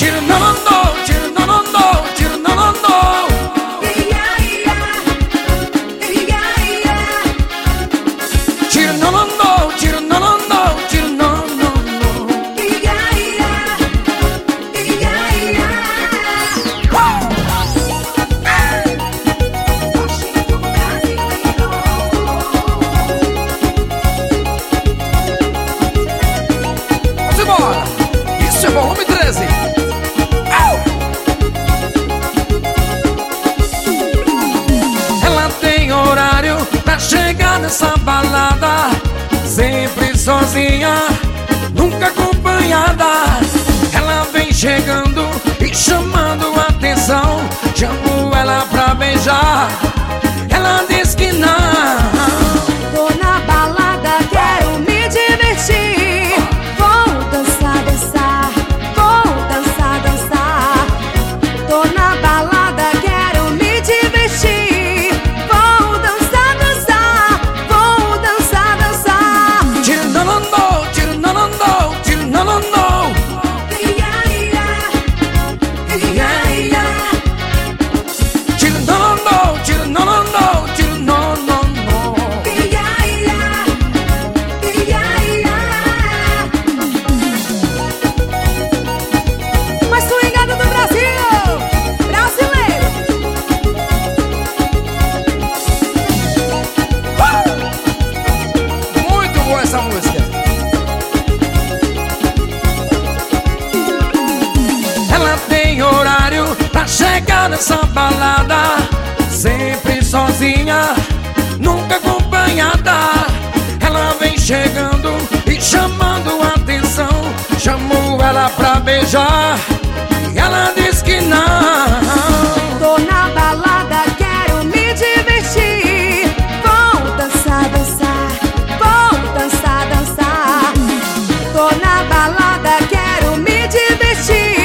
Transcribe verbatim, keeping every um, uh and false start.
Tiro não, não, não, tiro não, não, não, tiro não, não, não. Tiro não, não, não, tiro não, não, não, tiro não, não, não. Vamos embora! Isso é volume treze. Ela tem horário pra chegar nessa balada, sempre sozinha, nunca acompanhada. Ela vem chegando e chamando a atenção. Chamo ela pra beijar, ela diz que não. Tô na balada, quero me divertir. Vou dançar, dançar, vou dançar, dançar. Tô na balada, quero me divertir. Vou dançar, dançar, vou dançar, dançar. Tiro não, não, não, tiro não, não, não, tiro não, não, não. Tiro não, não, não, tiro não, não, não, tiro não, não, não. Mais swingada do Brasil, brasileiro. Uh! Muito boa essa música. Ela tem horário pra chegar nessa balada, sempre sozinha, nunca acompanhada. Ela vem chegando e chamando a atenção. Chamo ela pra beijar e ela diz que não. Tô na balada, quero me divertir. Vou dançar, dançar, vou dançar, dançar. Tô na balada, quero me divertir.